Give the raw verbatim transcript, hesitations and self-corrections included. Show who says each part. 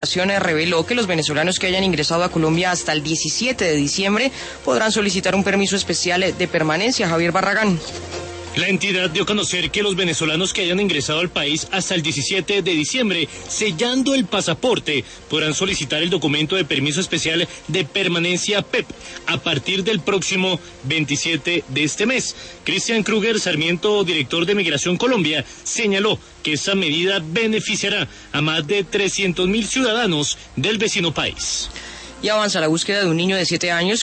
Speaker 1: reveló que los venezolanos que hayan ingresado a Colombia hasta el diecisiete de diciembre podrán solicitar un permiso especial de permanencia. Javier Barragán.
Speaker 2: La entidad dio a conocer que los venezolanos que hayan ingresado al país hasta el diecisiete de diciembre, sellando el pasaporte, podrán solicitar el documento de permiso especial de permanencia P E P a partir del próximo veintisiete de este mes. Cristian Kruger Sarmiento, director de Migración Colombia, señaló que esta medida beneficiará a más de trescientos mil ciudadanos del vecino país.
Speaker 1: Y avanza la búsqueda de un niño de siete años